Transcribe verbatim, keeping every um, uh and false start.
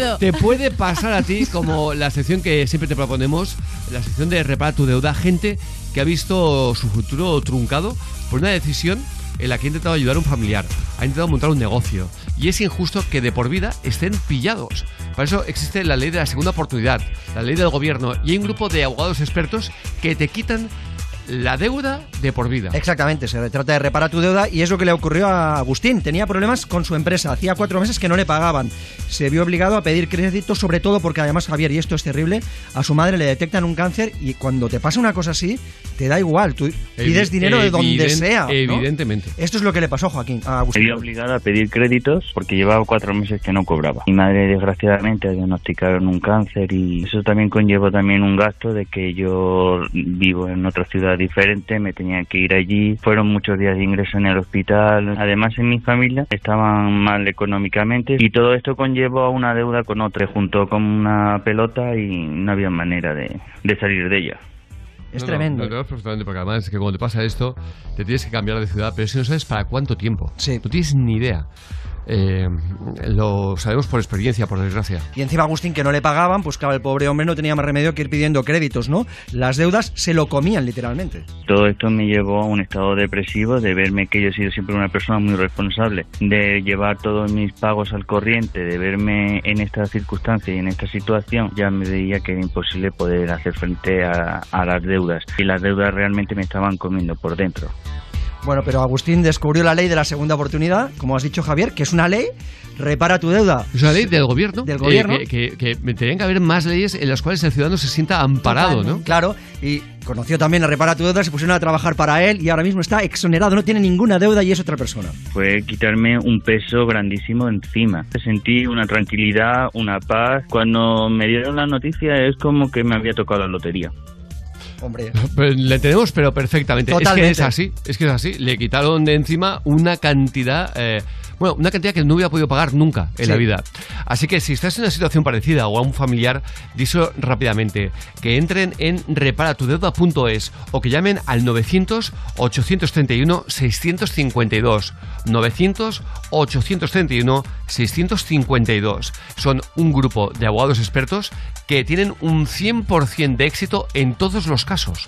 todo. Te puede pasar a ti, como la sección que siempre te proponemos, la sección de Repara tu deuda, gente que ha visto su futuro truncado por una decisión en la que ha intentado ayudar a un familiar, ha intentado montar un negocio, y es injusto que de por vida estén pillados. Para eso existe la ley de la segunda oportunidad, la ley del gobierno, y hay un grupo de abogados expertos que te quitan la deuda de por vida. Exactamente, se trata de Repara tu deuda, y es lo que le ocurrió a Agustín. Tenía problemas con su empresa, hacía cuatro meses que no le pagaban. Se vio obligado a pedir crédito, sobre todo porque además, Javier, y esto es terrible, a su madre le detectan un cáncer, y cuando te pasa una cosa así, te da igual, tú pides Evi- dinero de donde evident- sea, ¿no? Evidentemente. Esto es lo que le pasó a Joaquín, a Me Agustín. vi obligada a pedir créditos porque llevaba cuatro meses que no cobraba. Mi madre, desgraciadamente, diagnosticaron un cáncer, y eso también conllevó también un gasto de que yo vivo en otra ciudad diferente, me tenía que ir allí. Fueron muchos días de ingreso en el hospital. Además, en mi familia estaban mal económicamente, y todo esto conllevó a una deuda con otra, junto con una pelota, y no había manera de, de salir de ella. Es No, tremendo. No, no, no, perfectamente, porque además es que cuando te pasa esto, te tienes que cambiar de ciudad, pero si no sabes para cuánto tiempo. Sí. No tienes ni idea. Eh, lo sabemos por experiencia, por desgracia. Y encima Agustín, que no le pagaban, pues claro, el pobre hombre no tenía más remedio que ir pidiendo créditos, ¿no? Las deudas se lo comían literalmente. Todo esto me llevó a un estado depresivo, de verme que yo he sido siempre una persona muy responsable, de llevar todos mis pagos al corriente, de verme en esta circunstancia y en esta situación. Ya me veía que era imposible poder hacer frente a, a las deudas, y las deudas realmente me estaban comiendo por dentro. Bueno, pero Agustín descubrió la ley de la segunda oportunidad, como has dicho, Javier, que es una ley, repara tu deuda. Es una ley del gobierno. Del gobierno. Eh, que, que, que tendrían que haber más leyes en las cuales el ciudadano se sienta amparado, ¿no? Claro, y conoció también a Repara tu deuda, se pusieron a trabajar para él, y ahora mismo está exonerado, no tiene ninguna deuda y es otra persona. Fue quitarme un peso grandísimo encima. Sentí una tranquilidad, una paz. Cuando me dieron la noticia es como que me había tocado la lotería. Hombre, Pues le entendemos, pero perfectamente. Totalmente. Es que es así, es que es así. Le quitaron de encima una cantidad, eh, bueno, una cantidad que no hubiera podido pagar nunca en Sí. la vida. Así que si estás en una situación parecida o a un familiar, díselo rápidamente. Que entren en repara tu deuda punto es o que llamen al novecientos, ochocientos treinta y uno, seiscientos cincuenta y dos. novecientos, ochocientos treinta y uno, seiscientos cincuenta y dos. Son un grupo de abogados expertos que tienen un cien por ciento de éxito en todos los casos.